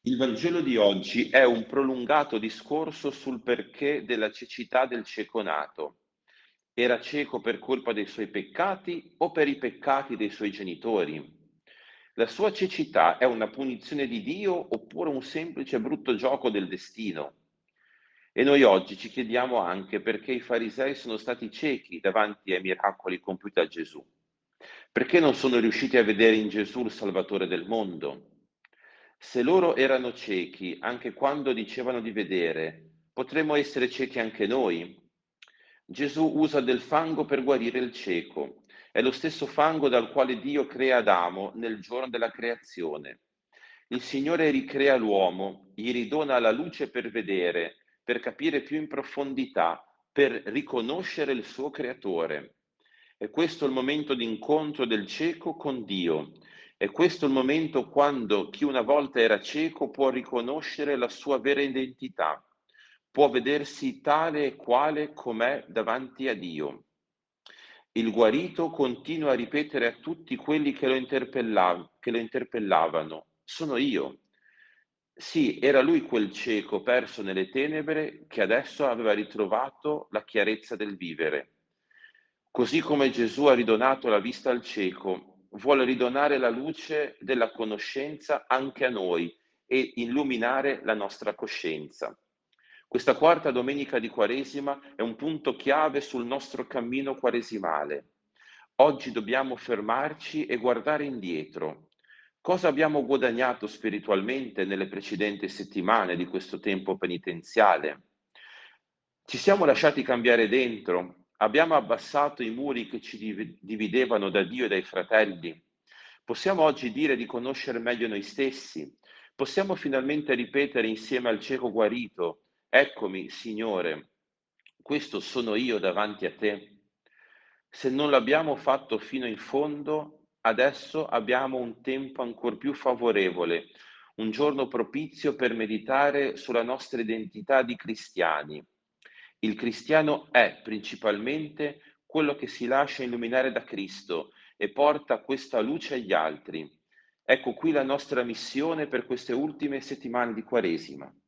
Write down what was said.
Il Vangelo di oggi è un prolungato discorso sul perché della cecità del cieco nato. Era cieco per colpa dei suoi peccati o per i peccati dei suoi genitori? La sua cecità è una punizione di Dio oppure un semplice brutto gioco del destino? E noi oggi ci chiediamo anche perché i farisei sono stati ciechi davanti ai miracoli compiuti da Gesù. Perché non sono riusciti a vedere in Gesù il Salvatore del mondo? Se loro erano ciechi anche quando dicevano di vedere, potremmo essere ciechi anche noi? Gesù usa del fango per guarire il cieco. È lo stesso fango dal quale Dio crea Adamo nel giorno della creazione. Il Signore ricrea l'uomo, gli ridona la luce per vedere, per capire più in profondità, per riconoscere il suo creatore. E questo è il momento di incontro del cieco con Dio. E questo è il momento quando chi una volta era cieco può riconoscere la sua vera identità, può vedersi tale e quale com'è davanti a Dio. Il guarito continua a ripetere a tutti quelli che lo interpellavano: sono io. Sì, era lui quel cieco perso nelle tenebre che adesso aveva ritrovato la chiarezza del vivere. Così come Gesù ha ridonato la vista al cieco, vuole ridonare la luce della conoscenza anche a noi e illuminare la nostra coscienza. Questa quarta domenica di Quaresima è un punto chiave sul nostro cammino quaresimale. Oggi dobbiamo fermarci e guardare indietro. Cosa abbiamo guadagnato spiritualmente nelle precedenti settimane di questo tempo penitenziale? Ci siamo lasciati cambiare dentro? Abbiamo abbassato i muri che ci dividevano da Dio e dai fratelli? Possiamo oggi dire di conoscere meglio noi stessi? Possiamo finalmente ripetere insieme al cieco guarito: eccomi, Signore, questo sono io davanti a te? Se non l'abbiamo fatto fino in fondo, adesso abbiamo un tempo ancor più favorevole, un giorno propizio per meditare sulla nostra identità di cristiani. Il cristiano è principalmente quello che si lascia illuminare da Cristo e porta questa luce agli altri. Ecco qui la nostra missione per queste ultime settimane di Quaresima.